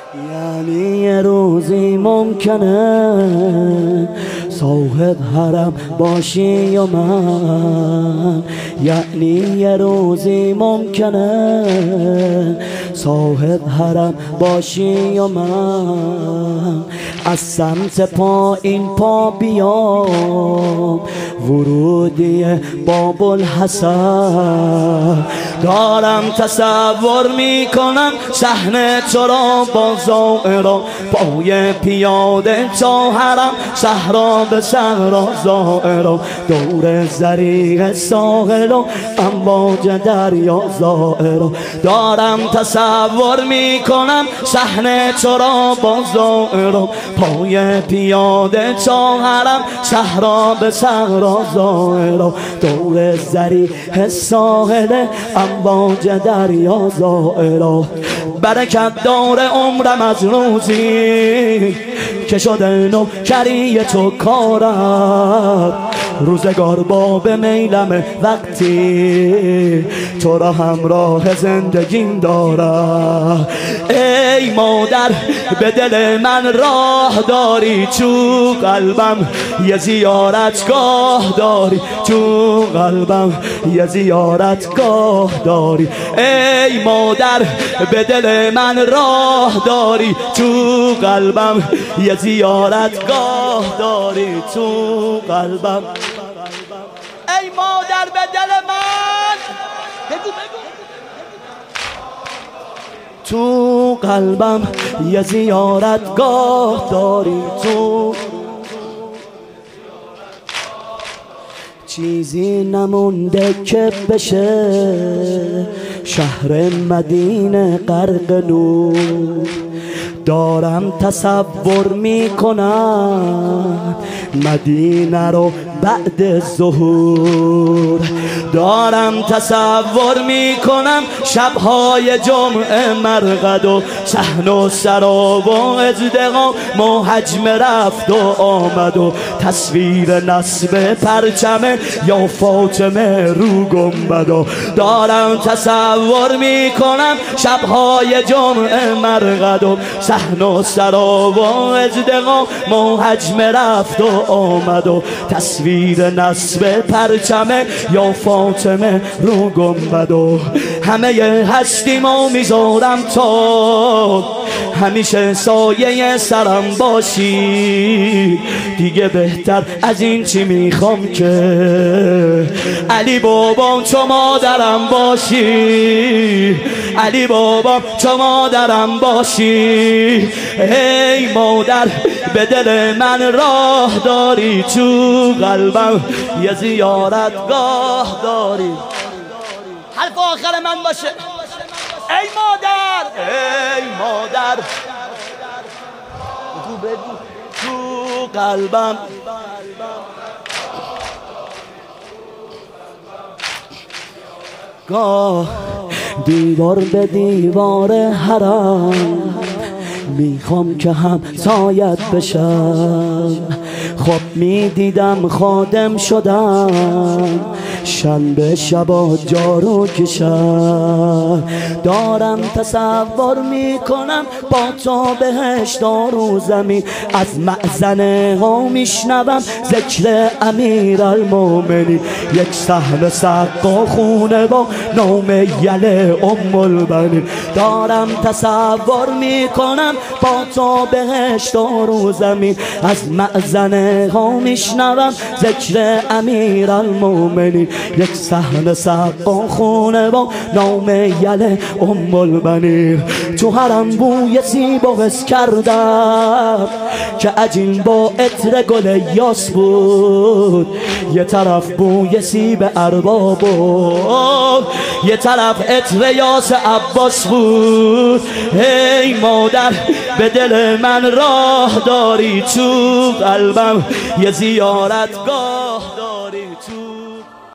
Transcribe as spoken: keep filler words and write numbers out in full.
یعنی یه روزی ممکنه صاحب حرم باشی و من، یعنی یه روزی ممکنه صاحب حرم باشی و من. از سمت پایین پا بیام ورودی باب الحسن، دارم تصور میکنم صحنه تو را با زائران، پای پیاده تا حرم، صحرا به صحرا زائران، دور زریح ساحل و امواج دریا زائران. دارم تصور میکنم صحنه تو را با زائران، پای پیاده تا حرم، صحرا به صحرا زائران، دور زریح ساحل امواج دریا زائران. برکت دار عمرم از روزی که شده نوکری تو کارم، روزگار باب میلم وقتی تو را همراه زندگیم دارم. ای مادر به دل من راه داری، تو قلبم یه زیارتگاه داری، تو قلبم یه زیارتگاه داری. ای مادر به دل من راه داری، تو قلبم یه زیارتگاه داری، تو قلبم. ای مادر به دل من بگو بگو، تو قلبم یه زیارتگاه داری، تو چیزی نمونده که بشه شهر مدینه غرق نور. دارم تصور میکنم مدینه رو بعد ظهور، دارم تصور میکنم شبهای جمعه مرقد و صحن و سراب و ازدغام و حجم رفت و آمد و تصویر نصب پرچمه یا فاطمه رو گنبد. و دارم تصور میکنم شبهای جمعه مرقد و صحن و سراب و ازدغام و حجم رفت و آمد و تصویر نصب پرچمه یا فاطمه رو گنبد. و همه هستیمو میذارم تا همیشه سایه سرم باشی، دیگه بهتر از این چی میخوام که علی بابام چو مادرم باشی، علی بابام چو مادرم باشی. ای مادر به دل من راه داری، تو قلبم یه زیارتگاه داری. حرف آخر من باشه. ای مادر ای مادر بگو بگو، تو قلبم گاه دیوار به دیوار حرم میخوام که هم سایت بشم. خب میدیدم خادم شدم، شنبه شبا جارو کشم. دارم تصور میکنم با تو بهشت و زمین، از مأذنه ها میشنوم ذکر امیر المومنین. یک صحن سقا خونه با نام یله ام البنین. دارم تصور میکنم با تو بهشت و زمین، از مأذنه ها میشنوم ذکر امیر المومنین. یک صحن سقا خونه با نام یله ام البنین. تو حرم بوی سیب و حس کردم که عجین با عطر گل یاس بود. یه طرف بوی سیب ارباب بود، یه طرف عطر یاس عباس بود. ای مادر به دل من راه داری، تو قلبم یه زیارتگاه